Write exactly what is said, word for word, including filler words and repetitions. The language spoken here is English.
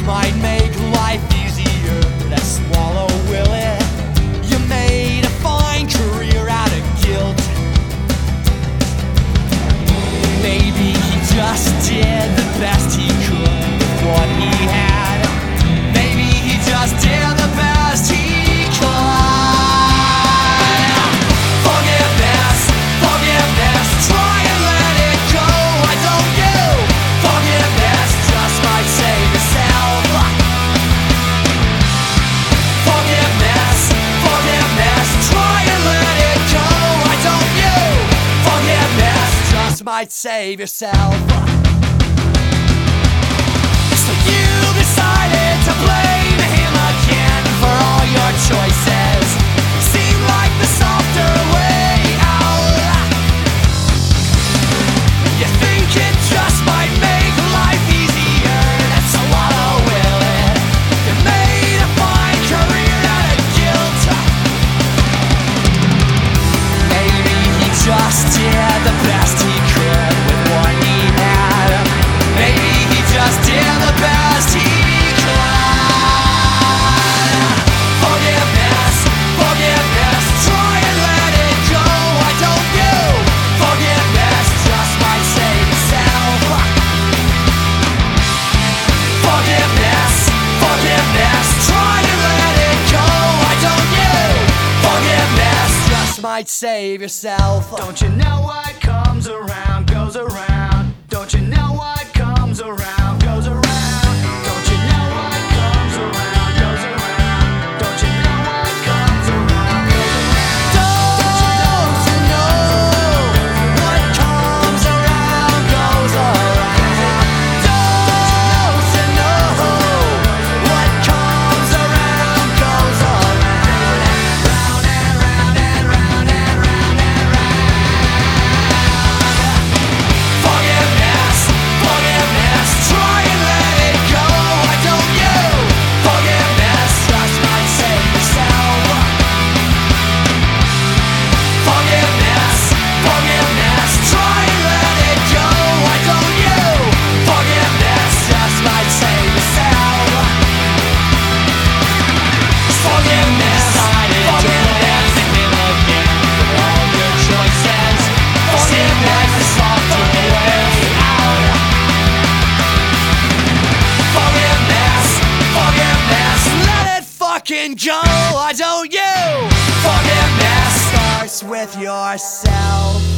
just might make life easier to swallow, will it? You made a fine career out of guilt. Maybe he just did the best he could with what he had. Maybe he just did the best he could. Forgiveness, forgiveness, try and let it go. Why don't you? Forgiveness just might save yourself. Forgiveness, forgiveness, try and let it go. Why don't you? Forgiveness just might save yourself. So you decided to blame him again for all your choices. Seemed like the softer way out. You think it just might make life easier to swallow, will it? You made a fine career out of guilt. Maybe he just did the best he could with what he had. Maybe he just did the best he could. Forgiveness, forgiveness, try and let it go. Why don't you? Forgiveness just might save yourself. Forgiveness, forgiveness, try and let it go. Why don't you? Forgiveness just might save yourself. Don't you know what comes around goes around? Don't you know what comes around goes around? Don't you know what comes around goes around? Don't you know what comes around goes around? Don't you know what comes around goes around? Don't you know what comes around goes around? Round and round and round and round and round. Forgiveness, forgiveness, try and let it go. Why don't you? Forgiveness just might save yourself. Forgiveness, forgiveness, try and let it go. Why don't you? Forgiveness just might save yourself. Forgiveness, forgiveness, him again for all your choices. Forgiveness, the softer way out. Forgiveness, forgiveness, let it fucking go. Why don't you? Forgiveness starts with yourself.